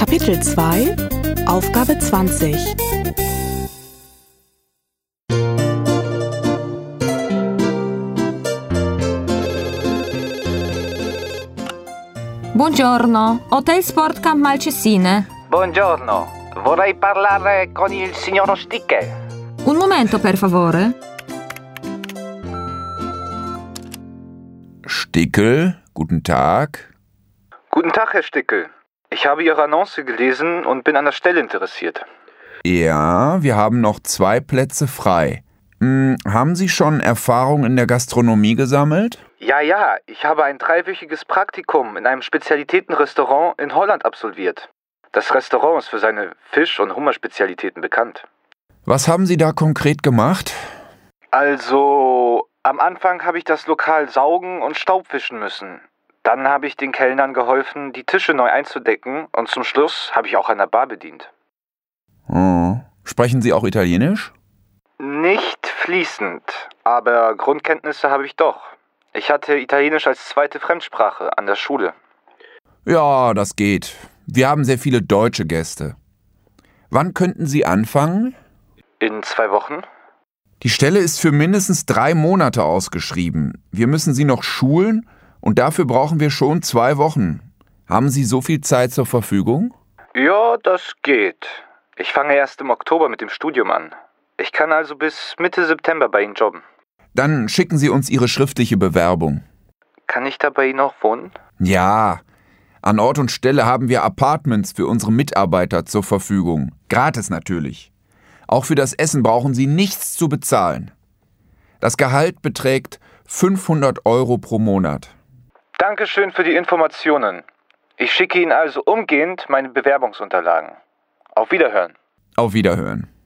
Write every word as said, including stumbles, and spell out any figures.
Kapitel zwei, Aufgabe zwanzig. Buongiorno, Hotel Sportcamp Malcesine. Buongiorno, vorrei parlare con il signor Sticke. Un momento, per favore. Stickel, guten Tag. Guten Tag, Herr Stickel. Ich habe Ihre Annonce gelesen und bin an der Stelle interessiert. Ja, wir haben noch zwei Plätze frei. Hm, haben Sie schon Erfahrung in der Gastronomie gesammelt? Ja, ja, ich habe ein dreiwöchiges Praktikum in einem Spezialitätenrestaurant in Holland absolviert. Das Restaurant ist für seine Fisch- und Hummerspezialitäten bekannt. Was haben Sie da konkret gemacht? Also, am Anfang habe ich das Lokal saugen und Staubwischen müssen. Dann habe ich den Kellnern geholfen, die Tische neu einzudecken und zum Schluss habe ich auch an der Bar bedient. Oh. Sprechen Sie auch Italienisch? Nicht fließend, aber Grundkenntnisse habe ich doch. Ich hatte Italienisch als zweite Fremdsprache an der Schule. Ja, das geht. Wir haben sehr viele deutsche Gäste. Wann könnten Sie anfangen? In zwei Wochen? Die Stelle ist für mindestens drei Monate ausgeschrieben. Wir müssen Sie noch schulen und dafür brauchen wir schon zwei Wochen. Haben Sie so viel Zeit zur Verfügung? Ja, das geht. Ich fange erst im Oktober mit dem Studium an. Ich kann also bis Mitte September bei Ihnen jobben. Dann schicken Sie uns Ihre schriftliche Bewerbung. Kann ich da bei Ihnen auch wohnen? Ja, an Ort und Stelle haben wir Apartments für unsere Mitarbeiter zur Verfügung. Gratis natürlich. Auch für das Essen brauchen Sie nichts zu bezahlen. Das Gehalt beträgt fünfhundert Euro pro Monat. Dankeschön für die Informationen. Ich schicke Ihnen also umgehend meine Bewerbungsunterlagen. Auf Wiederhören. Auf Wiederhören.